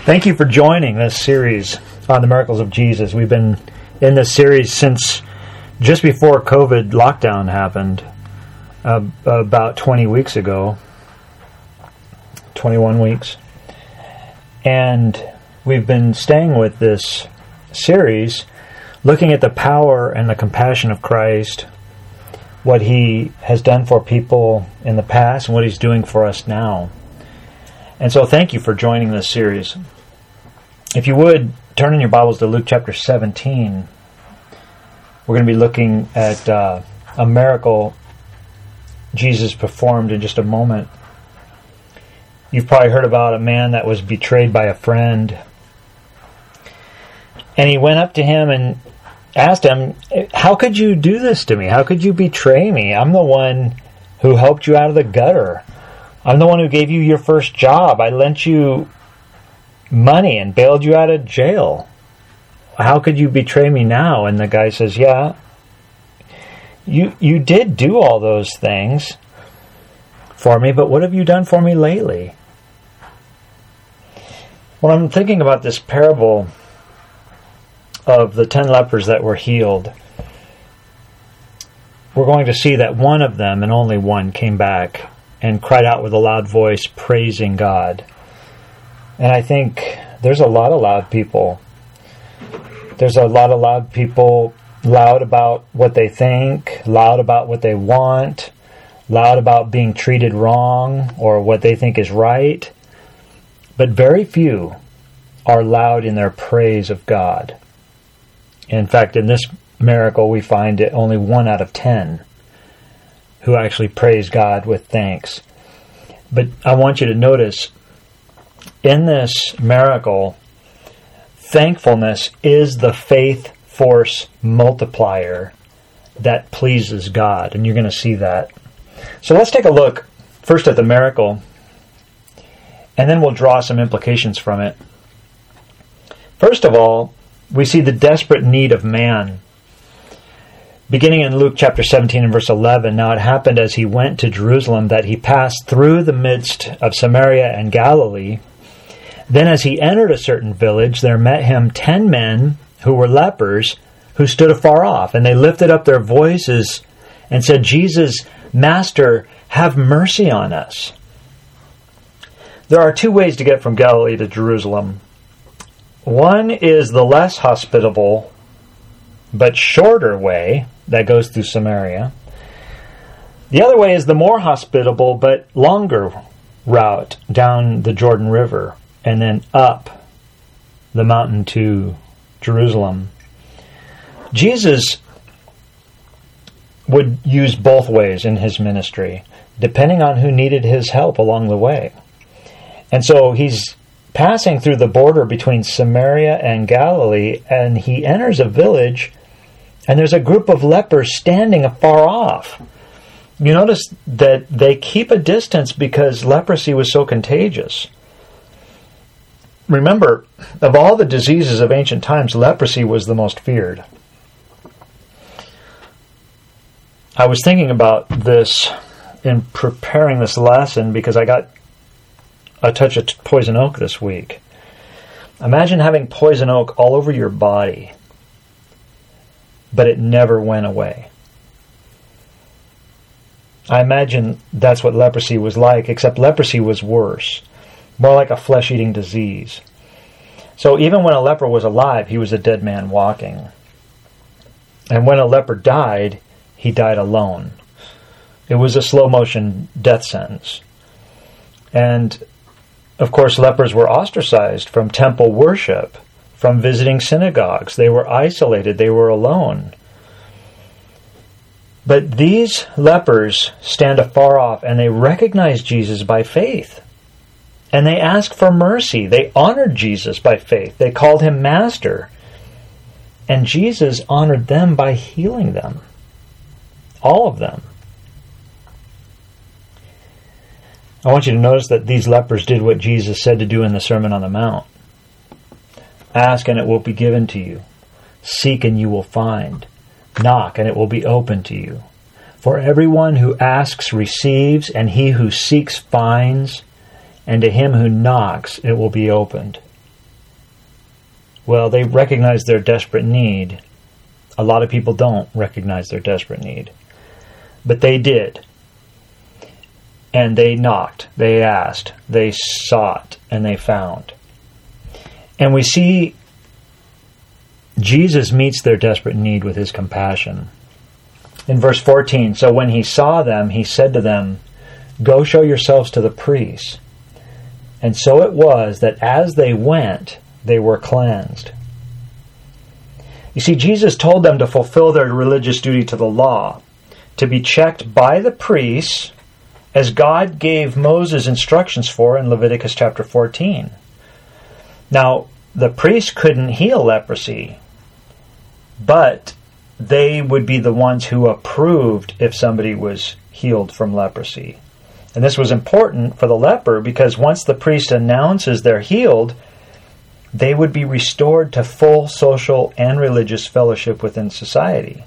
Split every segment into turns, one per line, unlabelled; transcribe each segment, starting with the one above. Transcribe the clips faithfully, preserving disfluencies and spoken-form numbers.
Thank you for joining this series on the miracles of Jesus. We've been in this series since just before COVID lockdown happened, uh, about twenty weeks ago, twenty-one weeks. And we've been staying with this series, looking at the power and the compassion of Christ, what He has done for people in the past and what He's doing for us now. And so thank you for joining this series. If you would, turn in your Bibles to Luke chapter seventeen. We're going to be looking at uh, a miracle Jesus performed in just a moment. You've probably heard about a man that was betrayed by a friend. And he went up to him and asked him, "How could you do this to me? How could you betray me? I'm the one who helped you out of the gutter. I'm the one who gave you your first job. I lent you money and bailed you out of jail. How could you betray me now?" And the guy says, "Yeah, you you did do all those things for me, but what have you done for me lately?" When I'm thinking about this parable of the ten lepers that were healed, we're going to see that one of them, and only one, came back and cried out with a loud voice, praising God. And I think there's a lot of loud people. There's a lot of loud people, loud about what they think, loud about what they want, loud about being treated wrong or what they think is right. But very few are loud in their praise of God. In fact, in this miracle, we find it only one out of ten who actually praise God with thanks. But I want you to notice, in this miracle, thankfulness is the faith force multiplier that pleases God, and you're going to see that. So let's take a look first at the miracle, and then we'll draw some implications from it. First of all, we see the desperate need of man. Beginning in Luke chapter seventeen and verse eleven, "Now it happened as he went to Jerusalem that he passed through the midst of Samaria and Galilee. Then as he entered a certain village, there met him ten men who were lepers, who stood afar off. And they lifted up their voices and said, 'Jesus, Master, have mercy on us.'" There are two ways to get from Galilee to Jerusalem. One is the less hospitable but shorter way that goes through Samaria. The other way is the more hospitable but longer route down the Jordan River and then up the mountain to Jerusalem. Jesus would use both ways in his ministry, depending on who needed his help along the way. And so he's passing through the border between Samaria and Galilee, and he enters a village, and there's a group of lepers standing afar off. You notice that they keep a distance because leprosy was so contagious. Remember, of all the diseases of ancient times, leprosy was the most feared. I was thinking about this in preparing this lesson because I got a touch of poison oak this week. Imagine having poison oak all over your body, but it never went away. I imagine that's what leprosy was like, except leprosy was worse, more like a flesh-eating disease. So even when a leper was alive, he was a dead man walking. And when a leper died, he died alone. It was a slow-motion death sentence. And of course, lepers were ostracized from temple worship, from visiting synagogues. They were isolated. They were alone. But these lepers stand afar off, and they recognize Jesus by faith. And they ask for mercy. They honored Jesus by faith. They called him Master. And Jesus honored them by healing them. All of them. I want you to notice that these lepers did what Jesus said to do in the Sermon on the Mount. Ask and it will be given to you. Seek and you will find. Knock and it will be opened to you. For everyone who asks receives, and he who seeks finds, and to him who knocks it will be opened. Well, they recognized their desperate need. A lot of people don't recognize their desperate need. But they did. And they knocked, they asked, they sought, and they found. And we see Jesus meets their desperate need with his compassion. In verse fourteen, so when he saw them, he said to them, "Go show yourselves to the priests." And so it was that as they went, they were cleansed. You see, Jesus told them to fulfill their religious duty to the law, to be checked by the priests, as God gave Moses instructions for in Leviticus chapter fourteen. Now, the priests couldn't heal leprosy, but they would be the ones who approved if somebody was healed from leprosy. And this was important for the leper because once the priest announces they're healed, they would be restored to full social and religious fellowship within society.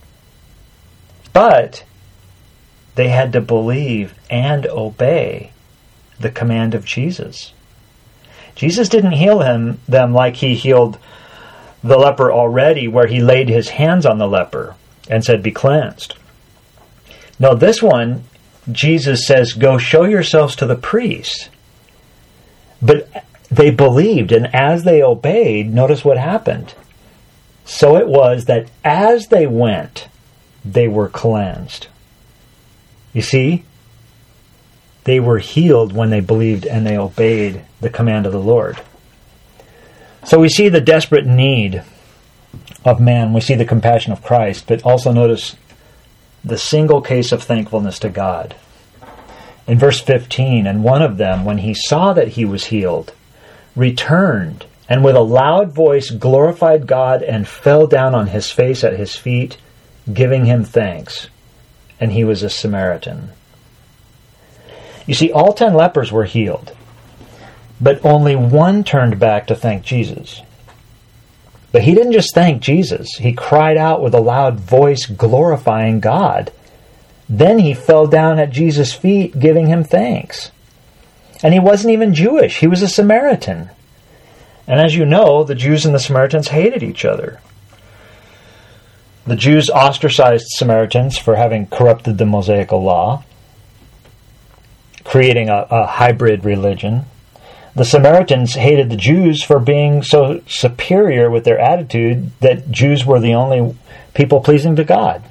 But they had to believe and obey the command of Jesus. Jesus didn't heal him them like he healed the leper already, where he laid his hands on the leper and said, "Be cleansed." No, this one, Jesus says, "Go show yourselves to the priests." But they believed, and as they obeyed, notice what happened. So it was that as they went, they were cleansed. You see, they were healed when they believed and they obeyed the command of the Lord. So we see the desperate need of man. We see the compassion of Christ, but also notice the single case of thankfulness to God. In verse fifteen, and one of them, when he saw that he was healed, returned and with a loud voice glorified God and fell down on his face at his feet, giving him thanks. And he was a Samaritan. You see, all ten lepers were healed, but only one turned back to thank Jesus. But he didn't just thank Jesus. He cried out with a loud voice, glorifying God. Then he fell down at Jesus' feet, giving him thanks. And he wasn't even Jewish. He was a Samaritan. And as you know, the Jews and the Samaritans hated each other. The Jews ostracized Samaritans for having corrupted the Mosaical law, creating a, a hybrid religion. The Samaritans hated the Jews for being so superior with their attitude that Jews were the only people pleasing to God.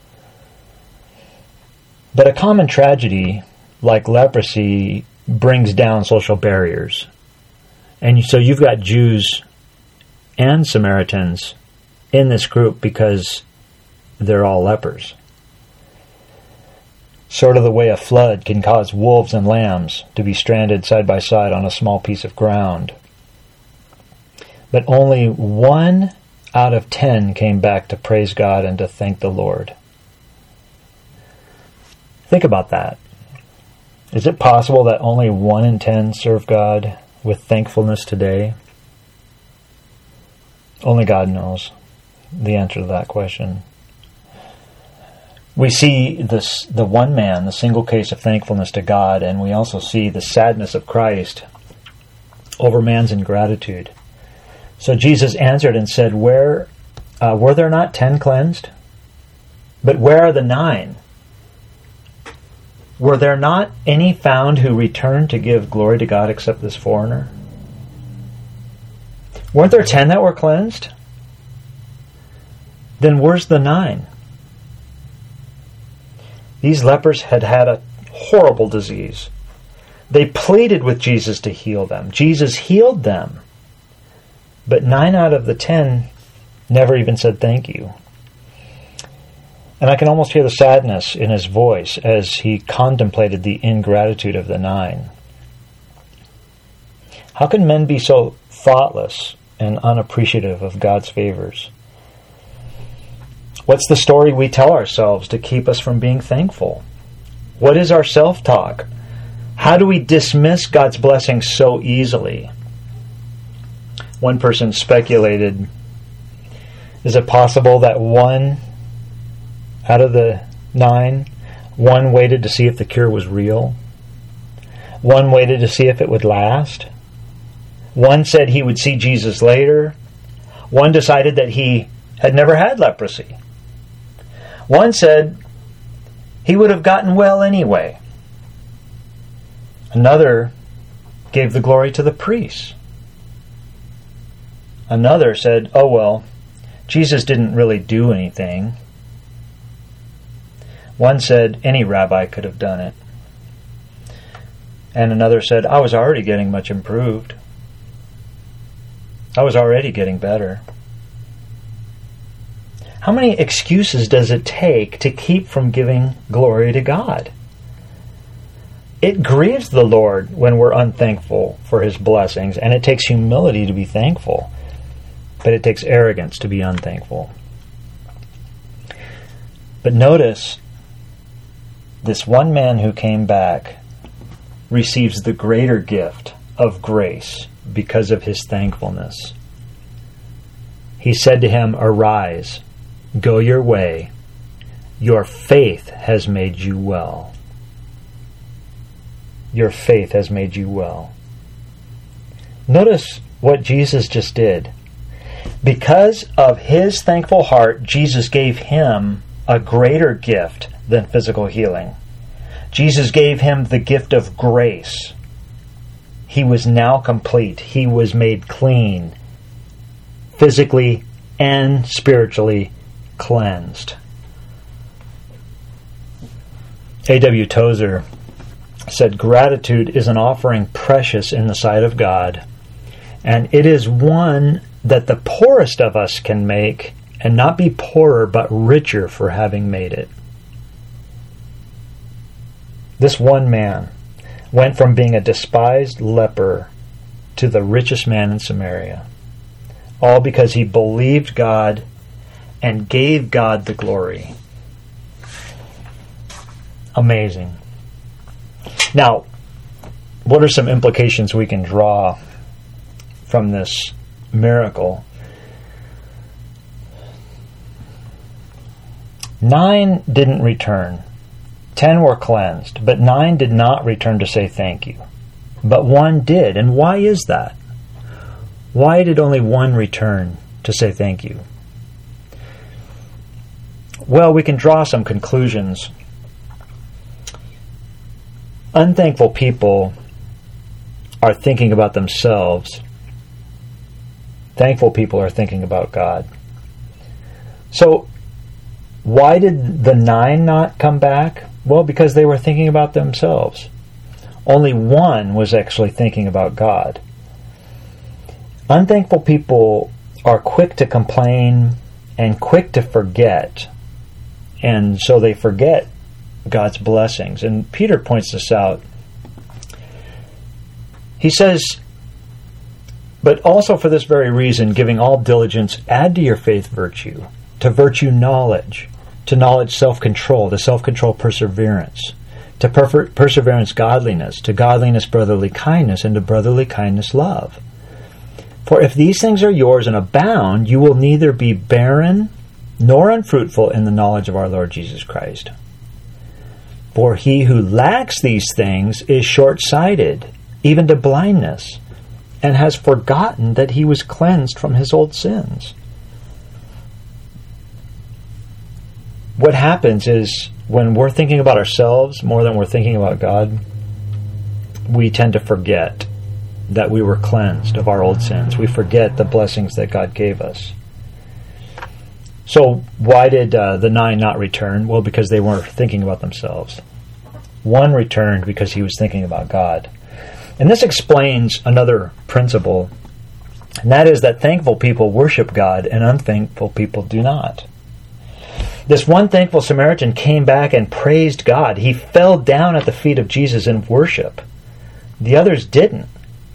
But a common tragedy, like leprosy, brings down social barriers. And so you've got Jews and Samaritans in this group because they're all lepers. Sort of the way a flood can cause wolves and lambs to be stranded side by side on a small piece of ground. But only one out of ten came back to praise God and to thank the Lord. Think about that. Is it possible that only one in ten serve God with thankfulness today? Only God knows the answer to that question. We see this, the one man, the single case of thankfulness to God, and we also see the sadness of Christ over man's ingratitude. So Jesus answered and said, "Where uh, were there not ten cleansed? But where are the nine? Were there not any found who returned to give glory to God except this foreigner? Weren't there ten that were cleansed? Then where's the nine?" These lepers had had a horrible disease. They pleaded with Jesus to heal them. Jesus healed them. But nine out of the ten never even said thank you. And I can almost hear the sadness in his voice as he contemplated the ingratitude of the nine. How can men be so thoughtless and unappreciative of God's favors? What's the story we tell ourselves to keep us from being thankful? What is our self-talk? How do we dismiss God's blessings so easily? One person speculated, is it possible that one out of the nine, one waited to see if the cure was real? One waited to see if it would last? One said he would see Jesus later, One decided that he had never had leprosy. One said he would have gotten well anyway. Another gave the glory to the priests. Another said, oh well, Jesus didn't really do anything. One said any rabbi could have done it. And another said, I was already getting much improved. I was already getting better. How many excuses does it take to keep from giving glory to God? It grieves the Lord when we're unthankful for His blessings, and it takes humility to be thankful, but it takes arrogance to be unthankful. But notice, this one man who came back receives the greater gift of grace because of his thankfulness. He said to him, arise, go your way, your faith has made you well. Your faith has made you well. Notice what Jesus just did. Because of his thankful heart, Jesus gave him a greater gift than physical healing. Jesus gave him the gift of grace. He was now complete. He was made clean, physically and spiritually cleansed. A W Tozer said, gratitude is an offering precious in the sight of God, and it is one that the poorest of us can make, and not be poorer but richer for having made it. This one man went from being a despised leper to the richest man in Samaria, all because he believed God and gave God the glory. Amazing. Now, what are some implications we can draw from this miracle? Nine didn't return. Ten were cleansed, but nine did not return to say thank you. But one did. And why is that? Why did only one return to say thank you? Well, we can draw some conclusions. Unthankful people are thinking about themselves. Thankful people are thinking about God. So, why did the nine not come back? Well, because they were thinking about themselves. Only one was actually thinking about God. Unthankful people are quick to complain and quick to forget. And so they forget God's blessings. And Peter points this out. He says, but also for this very reason, giving all diligence, add to your faith virtue, to virtue knowledge, to knowledge self-control, to self-control perseverance, to per- perseverance godliness, to godliness brotherly kindness, and to brotherly kindness love. For if these things are yours and abound, you will neither be barren nor unfruitful in the knowledge of our Lord Jesus Christ. For he who lacks these things is short-sighted, even to blindness, and has forgotten that he was cleansed from his old sins. What happens is, when we're thinking about ourselves more than we're thinking about God, we tend to forget that we were cleansed of our old sins. We forget the blessings that God gave us. So why did uh, the nine not return? Well, because they weren't thinking about themselves. One returned because he was thinking about God. And this explains another principle, and that is that thankful people worship God and unthankful people do not. This one thankful Samaritan came back and praised God. He fell down at the feet of Jesus in worship. The others didn't.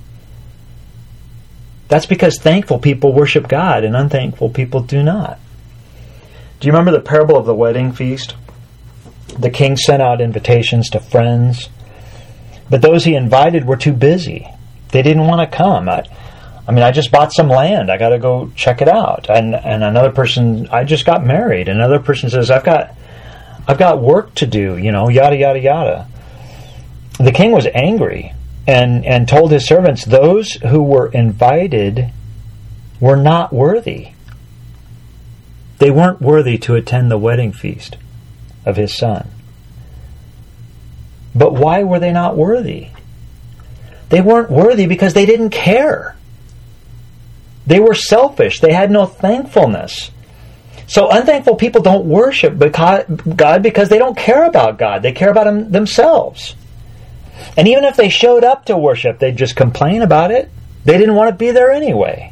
That's because thankful people worship God and unthankful people do not. Do you remember the parable of the wedding feast? The king sent out invitations to friends, but those he invited were too busy. They didn't want to come. I, I mean, I just bought some land. I got to go check it out. And and another person, I just got married. Another person says, I've got, I've got work to do. You know, yada yada yada. The king was angry and and told his servants, those who were invited were not worthy. They weren't worthy to attend the wedding feast of his son. But why were they not worthy? They weren't worthy because they didn't care. They were selfish. They had no thankfulness. So unthankful people don't worship God because they don't care about God. They care about Him themselves. And even if they showed up to worship, they'd just complain about it. They didn't want to be there anyway.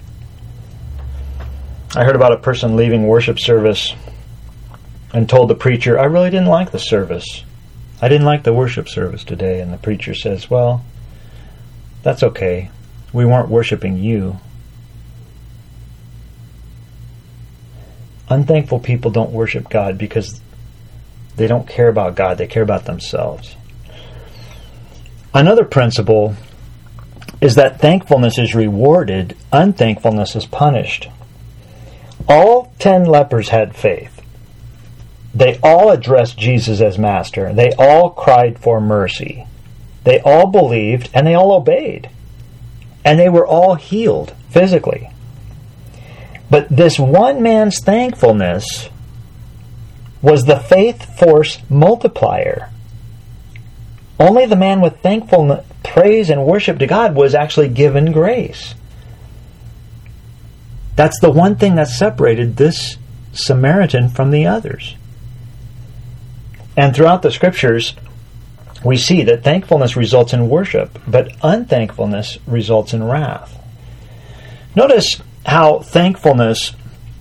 I heard about a person leaving worship service and told the preacher, I really didn't like the service. I didn't like the worship service today. And the preacher says, well, that's okay. We weren't worshiping you. Unthankful people don't worship God because they don't care about God. They care about themselves. Another principle is that thankfulness is rewarded, unthankfulness is punished. All ten lepers had faith. They all addressed Jesus as master. They all cried for mercy. They all believed and they all obeyed. And they were all healed physically. But this one man's thankfulness was the faith force multiplier. Only the man with thankful praise and worship to God was actually given grace. That's the one thing that separated this Samaritan from the others. And throughout the scriptures, we see that thankfulness results in worship, but unthankfulness results in wrath. Notice how thankfulness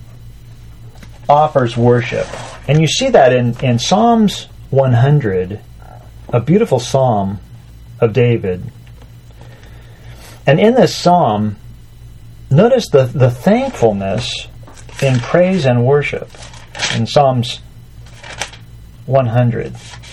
offers worship. And you see that in, in Psalms one hundred, a beautiful psalm of David. And in this psalm, notice the, the thankfulness in praise and worship in Psalms one hundred.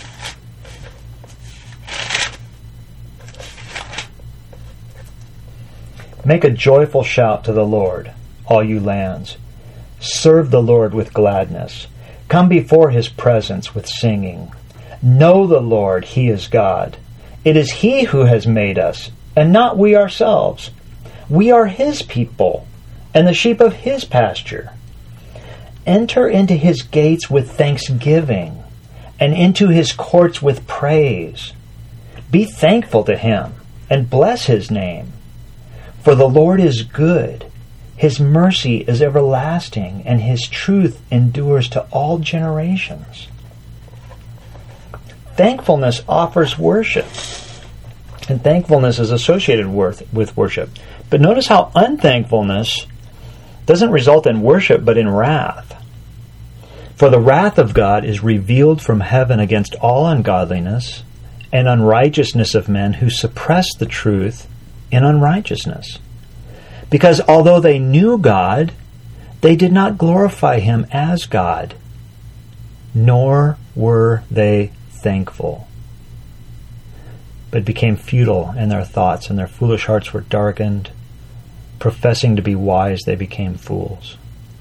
Make a joyful shout to the Lord, all you lands. Serve the Lord with gladness. Come before His presence with singing. Know the Lord, He is God. It is He who has made us, and not we ourselves. We are His people, and the sheep of His pasture. Enter into His gates with thanksgiving, and into His courts with praise. Be thankful to Him, and bless His name. For the Lord is good, His mercy is everlasting, and His truth endures to all generations. Thankfulness offers worship, and thankfulness is associated with, with worship. But notice how unthankfulness doesn't result in worship, but in wrath. For the wrath of God is revealed from heaven against all ungodliness and unrighteousness of men who suppress the truth in unrighteousness. Because although they knew God, they did not glorify Him as God, nor were they thankful, but became futile in their thoughts, and their foolish hearts were darkened. Professing to be wise, they became fools.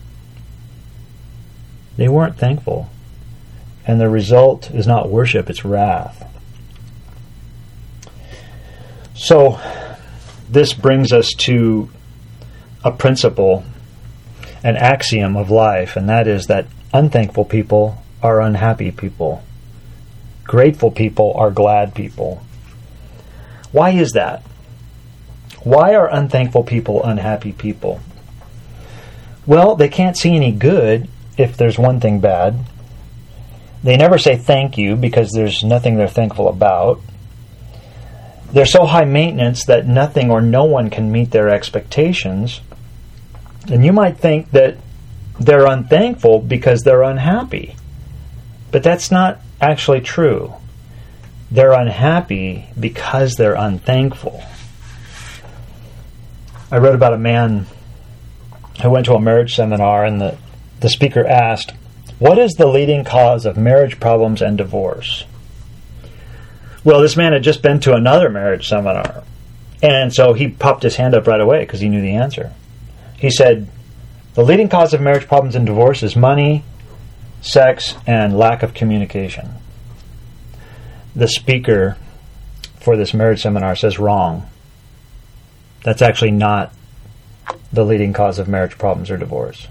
They weren't thankful, and the result is not worship, it's wrath. So, this brings us to a principle, an axiom of life, and that is that unthankful people are unhappy people. Grateful people are glad people. Why is that? Why are unthankful people unhappy people? Well, they can't see any good if there's one thing bad. They never say thank you because there's nothing they're thankful about. They're so high maintenance that nothing or no one can meet their expectations. And you might think that they're unthankful because they're unhappy. But that's not actually true. They're unhappy because they're unthankful. I read about a man who went to a marriage seminar, and the, the speaker asked, "What is the leading cause of marriage problems and divorce?" Well, this man had just been to another marriage seminar, and so he popped his hand up right away because he knew the answer. He said, "The leading cause of marriage problems and divorce is money, sex, and lack of communication." The speaker for this marriage seminar says, "Wrong. That's actually not the leading cause of marriage problems or divorce.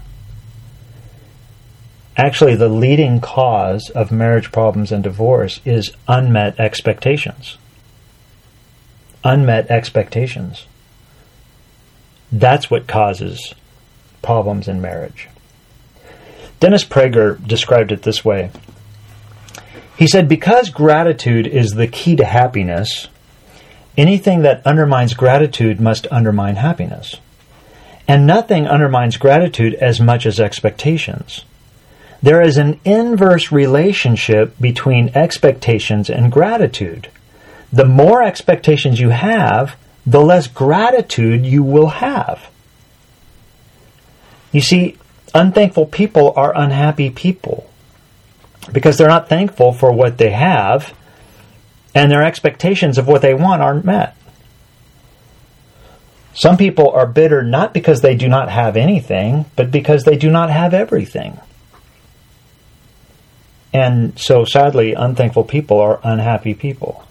Actually, the leading cause of marriage problems and divorce is unmet expectations. Unmet expectations. That's what causes problems in marriage. Dennis Prager described it this way. He said, because gratitude is the key to happiness, anything that undermines gratitude must undermine happiness. And nothing undermines gratitude as much as expectations. There is an inverse relationship between expectations and gratitude. The more expectations you have, the less gratitude you will have. You see, unthankful people are unhappy people because they're not thankful for what they have, and their expectations of what they want aren't met. Some people are bitter not because they do not have anything, but because they do not have everything. And so, sadly, unthankful people are unhappy people.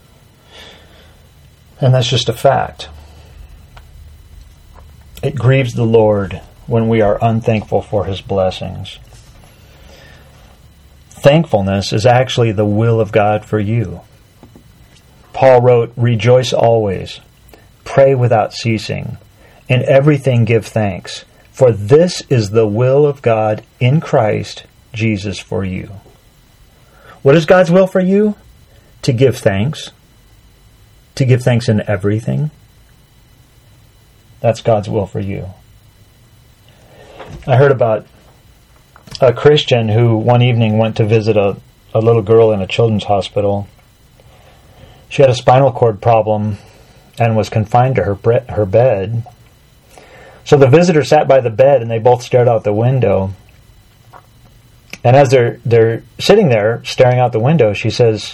And that's just a fact. It grieves the Lord when we are unthankful for His blessings. Thankfulness is actually the will of God for you. Paul wrote, "Rejoice always, pray without ceasing, in everything give thanks, for this is the will of God in Christ Jesus for you." What is God's will for you? To give thanks. To give thanks in everything. That's God's will for you. I heard about a Christian who one evening went to visit a, a little girl in a children's hospital. She had a spinal cord problem and was confined to her bre- her bed. So the visitor sat by the bed and they both stared out the window. And as they're they're sitting there staring out the window, she says,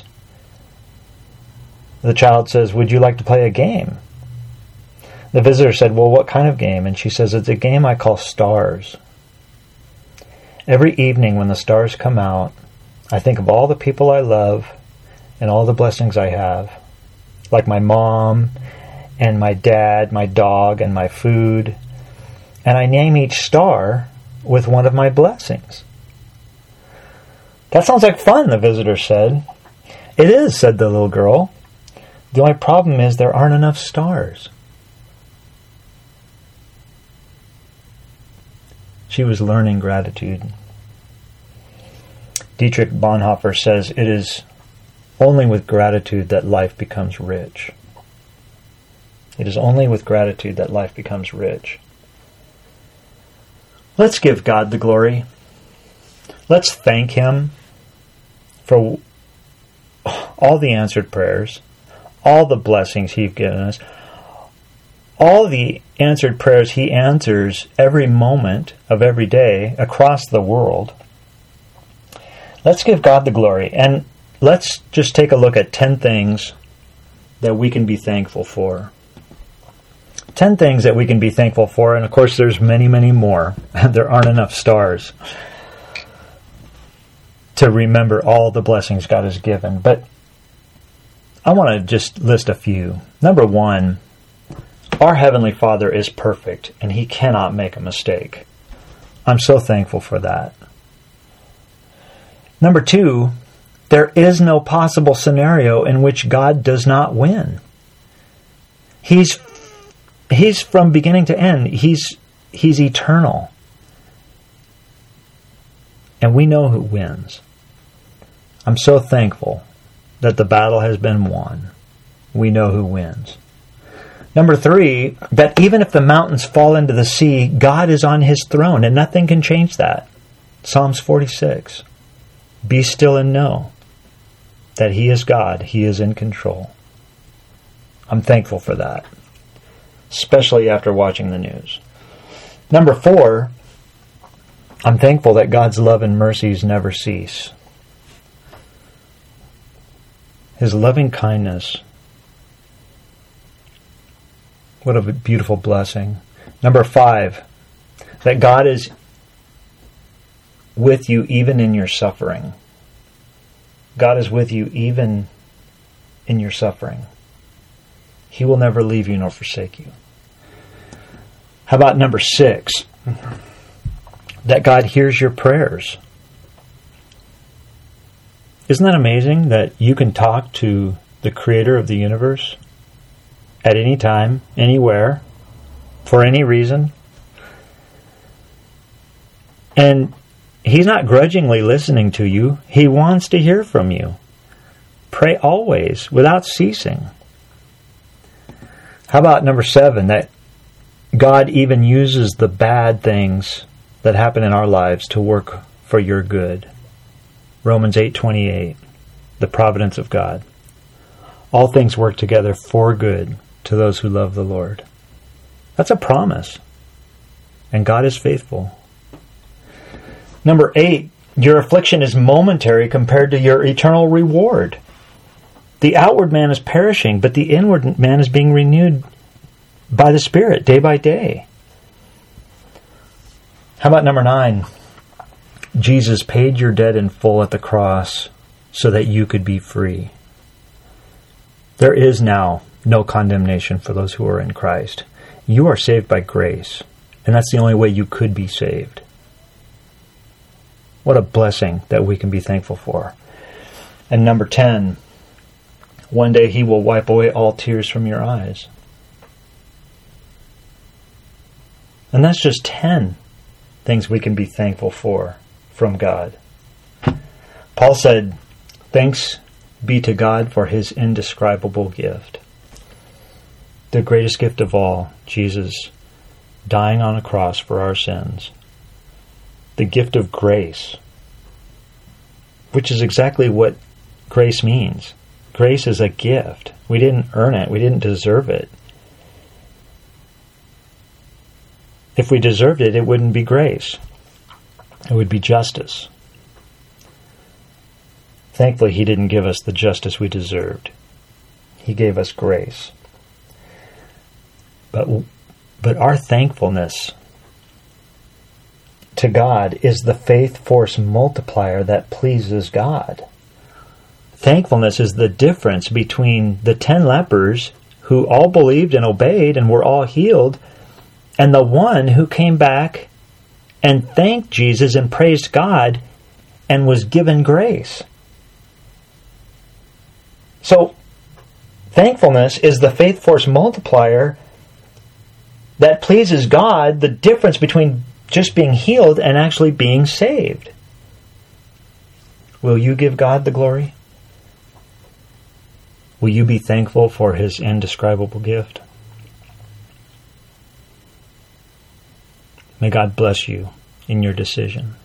the child says, "Would you like to play a game?" The visitor said, "Well, what kind of game?" And she says, "It's a game I call Stars. Every evening when the stars come out, I think of all the people I love and all the blessings I have, like my mom and my dad, my dog, and my food. And I name each star with one of my blessings." "That sounds like fun," the visitor said. "It is," said the little girl. "The only problem is there aren't enough stars." She was learning gratitude. Dietrich Bonhoeffer says, "It is only with gratitude that life becomes rich." It is only with gratitude that life becomes rich. Let's give God the glory. Let's thank Him for all the answered prayers, all the blessings He's given us, all the answered prayers He answers every moment of every day across the world. Let's give God the glory, and let's just take a look at ten things that we can be thankful for. Ten things that we can be thankful for, and of course there's many, many more. There aren't enough stars to remember all the blessings God has given. But I want to just list a few. Number one, our Heavenly Father is perfect, and He cannot make a mistake. I'm so thankful for that. Number two, there is no possible scenario in which God does not win. He's He's from beginning to end. He's He's eternal. And we know who wins. I'm so thankful that the battle has been won. We know who wins. Number three, that even if the mountains fall into the sea, God is on His throne, and nothing can change that. Psalms forty-six. Be still and know that He is God. He is in control. I'm thankful for that, especially after watching the news. Number four, I'm thankful that God's love and mercies never cease. His loving kindness. What a beautiful blessing. Number five, that God is with you even in your suffering. God is with you even in your suffering. He will never leave you nor forsake you. How about number six? That God hears your prayers. Isn't that amazing that you can talk to the creator of the universe at any time, anywhere, for any reason? And he's not grudgingly listening to you. He wants to hear from you. Pray always, without ceasing. How about number seven, that God even uses the bad things that happen in our lives to work for your good? Romans eight twenty-eight, the providence of God. All things work together for good to those who love the Lord. That's a promise. And God is faithful. Number eight, your affliction is momentary compared to your eternal reward. The outward man is perishing, but the inward man is being renewed by the Spirit day by day. How about number nine? Jesus paid your debt in full at the cross so that you could be free. There is now no condemnation for those who are in Christ. You are saved by grace, and that's the only way you could be saved. What a blessing that we can be thankful for. And number ten, one day he will wipe away all tears from your eyes. And that's just ten things we can be thankful for from God. Paul said, "Thanks be to God for his indescribable gift." The greatest gift of all, Jesus dying on a cross for our sins. The gift of grace, which is exactly what grace means. Grace is a gift. We didn't earn it. We didn't deserve it. If we deserved it, it wouldn't be grace. It would be justice. Thankfully, he didn't give us the justice we deserved. He gave us grace. But, but our thankfulness to God is the faith force multiplier that pleases God. Thankfulness is the difference between the ten lepers who all believed and obeyed and were all healed, and the one who came back and thanked Jesus and praised God and was given grace. So, thankfulness is the faith force multiplier that pleases God, the difference between just being healed and actually being saved. Will you give God the glory? Will you be thankful for his indescribable gift? May God bless you in your decision.